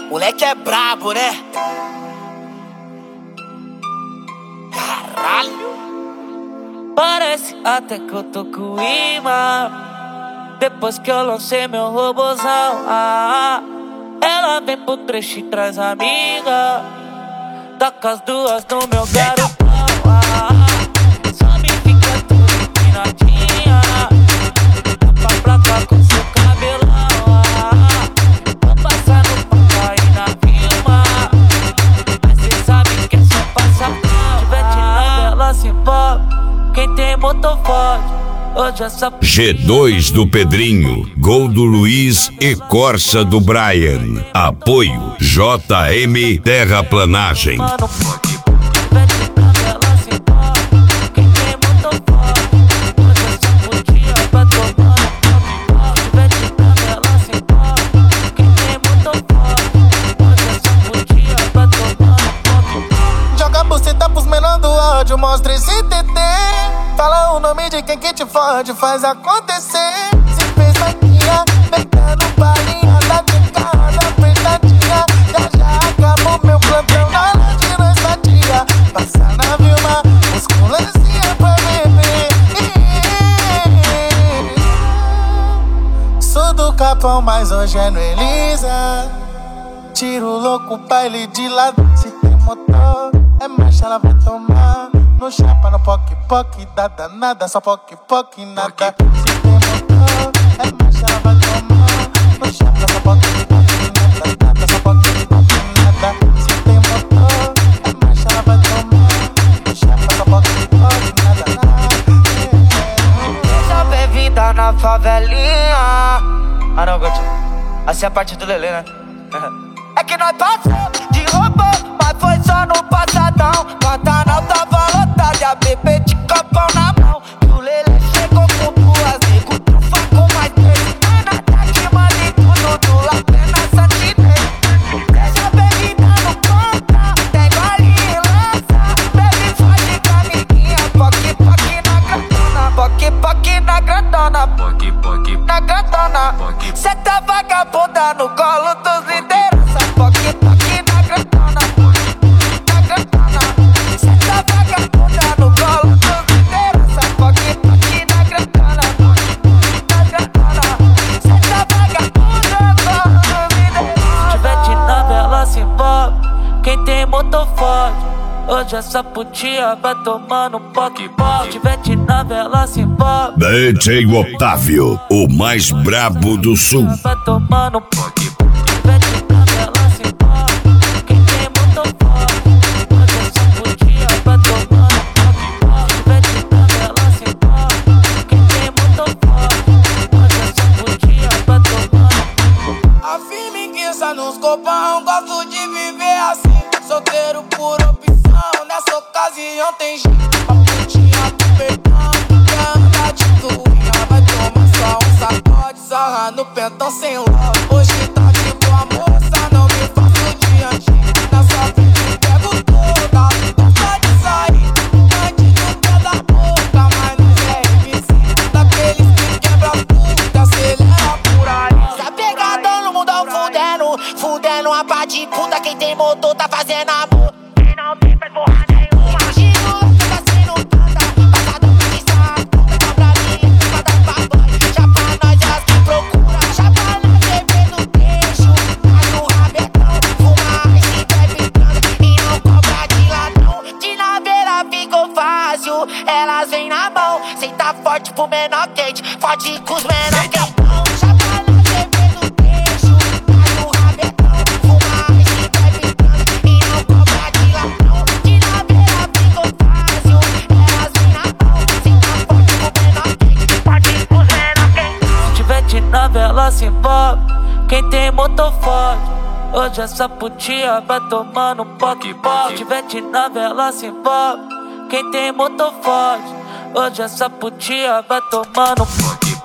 Moleque é brabo, né? Caralho. Parece até que eu tô com imã. Depois que eu lancei meu robozão, ela vem pro trecho e traz amiga. Taca as duas no meu garotão, só me fica tudo empinadinha. Tapa a placa com seu cabelão, vou passar no papai e na firma. Mas cê sabe que é só passar pau. Tivete na vela se envolve, quem tem motor forte. G2 do Pedrinho, Gol do Luiz e Corsa do Brian. Apoio JM Terraplanagem. Joga a buceta pros menor do ódio, mostra esse TT. Fala o nome de quem que te fode, faz acontecer. Se fez maquinha, pegando balinha, tá de casa apertadinha. Já acabou meu plantão na hora de nós batia. Passa na Vilma, os colezinha pra beber. Sou do Capão, mas hoje é no Elisa. Tiro louco, baile de lado. Se tem motor, é marcha, ela vai tomar. No chapa, no poc-poc, dá danada, só poc-poc, nada. Se tem motor, é marcha, ela vai tomar. No chapa, só poc-poc, nada, só poc-poc, nada. Se tem motor, é marcha, ela vai tomar. No chapa, só poc-poc, nada. Deixa bem-vinda na favelinha. Não, Gotti. Assim é a parte do Lelê, né? É que nós passamos de robô, mas foi só no passadão. Pantanal tava lotado e a bebê de copão na mão. E o Lelê chegou com duas nego, trufa com mais três. Ana tá que manda em tudo do Lapena Santinês. Deixa bem no conta, tem balinha e lança. Baby foge com a amiguinha, poc-poc na grandona. Poc-poc na grandona, poc-poc na grandona. Cê tá vagabunda no colo dos líderes. Poc-poc na grandona, na grandona. Cê tá vagabunda no colo dos líderes. Poc-poc na grandona, na grandona. Cê tá vagabunda no colo dos líderes. Tivete na vela se envolve, quem tem motor forte. Hoje essa putinha vai tomando poc-poc. Tivete na vela se envolve. DJ Otávio, o mais brabo do sul. Vai tomando poc-poc. Tivete na vela se envolve, quem tem motor forte. Hoje essa putinha vai tomando poc-poc. Tivete na vela se envolve, quem tem motor forte. Hoje essa putinha vai tomando. A firmiguiça nos copão, gosto de viver assim. Solteiro por opção, nessa ocasião tem jeito. A putinha do perdão, quer andar de tuinha. Vai tomar só um sacode, sarra no pentão sem love. Hoje tá de boa moça, não me faço de anjinho. Na sua frente pego toda, gosta de sair. Bandido pela boca, mas nós é MC. Daqueles que quebra tudo, acelera por aí. Tá pegadão no mundão fudendo a pá de puta. Quem tem motor tá fazendo amor. Quem não tem faz porra nenhuma. Giro, tá sendo tanta. Passadão de saco, tá pra mim, tá da papai. Já pra nós as que procura. Já pra nós beber no queixo. Tá no rabetão, fuma e bebe transa. E não cobra de ladrão. De naveira ficou fácil, elas vêm na mão. Cê tá forte pro menor quente, forte com os menor quentão. Já pra nós beber no queixo. Tá no rabetão, fuma e bebe transa. E não cobra de ladrão. De naveira ficou fácil, elas vêm na mão. Cê tá forte pro menor quente, forte com os menor quentão. Se Tivete na vela se envolve, quem tem motor forte. Hoje essa putinha vai tomando poc-poc. Tivete na vela se envolve, quem tem motor forte. Hoje essa putinha vai tomando poc-poc.